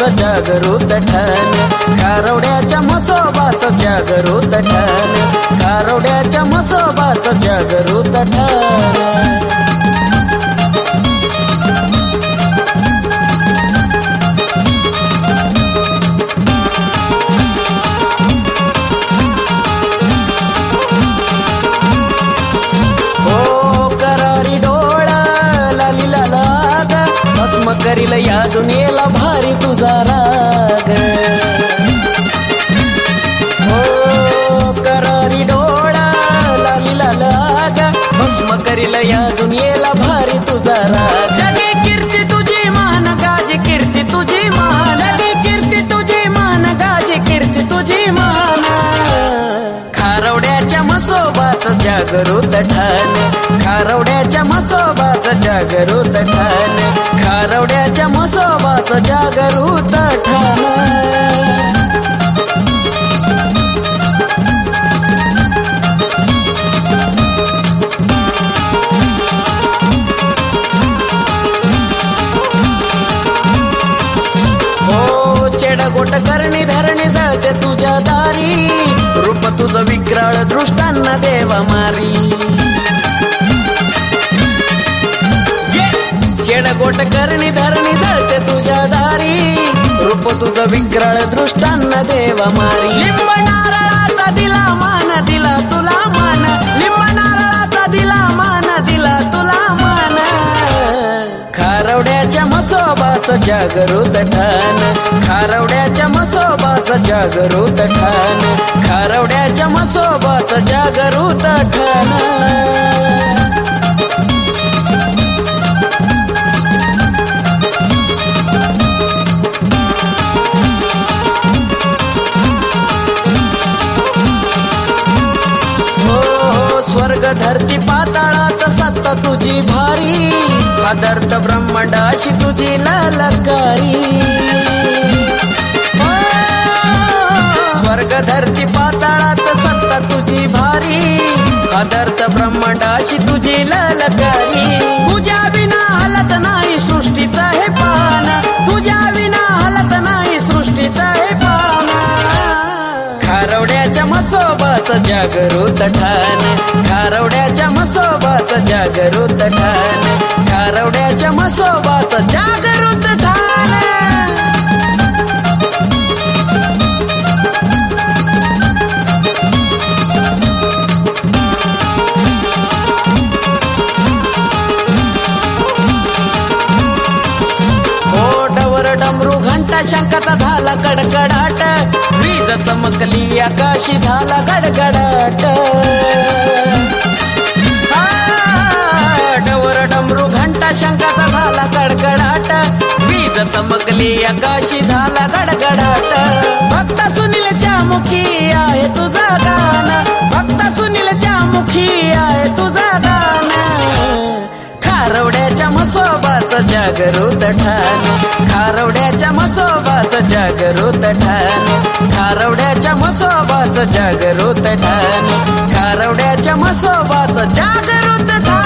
म्हसोबाचं जागृत ठाण, खारवड्याच्या म्हसोबाचं जागृत ठाण, खारवड्याच्या म्हसोबाचं जागृत ठाण. भस्म करील या दुनियेला भारी तुझा राग. हो करारी डोळा लालीला लाग, भस्म करील या दुनियेला भारी तुझा राग. जगे कीर्ती तुझी मान गाजी कीर्ती तुझी मान, जगे कीर्ती तुझी मान गाजी कीर्ती तुझी मान. खारवड्याच्या म्हसोबाचं जागृत ठाण, खारवड्याच्या म्हसोबाचं जागृत ठाण, खारवड्याच्या म्हसोबाचं जागृत ठाण. हो चेडगोट करणी धरणी जळते तुझ्या दारी, रूप तुझं विक्राळ दृष्टांना देवा मारी. चेडगोट करणी धरणी जळते तुझ्या दारी, रूप तुझं विक्राळ दृष्टांना देवा मारी. लिंब नारळाचा दिला मान दिला तुला मान, लिंब नारळाचा दिला मान दिला तुला मान. खारवड्याच्या म्हसोबाचं जागृत ठाण, खारवड्याच्या म्हसोबाचं जागृत ठाण, खारवड्याच्या म्हसोबाचं जागृत ठाण. स्वर्ग धरती पाताळात सत्ता तुझी भारी, आदर्थ ब्रह्मांडाशी तुझी ललकारी. स्वर्ग धरती पाताळात सत्ता तुझी भारी, आदर्थ ब्रह्मांडाशी तुझी ललकारी. तुझ्या विना हलत नाही सृष्टीचं हे पान, तुझ्या विना हलत नाही सृष्टीचं हे पान. खारवड्याच्या म्हसोबाचं जागृत ठाण, खारवड्याच्या म्हसोबाचं जागृत ठाण, खारवड्याच्या म्हसोबाचं जागृत ठाण. डमरू घंटा शंकाचा झाला कडकडाट, वीज चमकली आकाशी झाला गडगडाट. डवर डमरू घंटा शंकाचा झाला कडकडाट, वीज चमकली आकाशी झाला गडगडाट. भक्त सुनीलच्या मुखी आहे तुझा गाण, भक्त सुनीलच्या मुखी आहे तुझा गाण. खारवड्याच्या म्हसोबाचं जागृत ठाण, खारवड्याच्या म्हसोबाचं जागृत ठाण, खारवड्याच्या म्हसोबाचं जागृत ठाण, खारवड्याच्या म्हसोबाचं जागृत ठाण.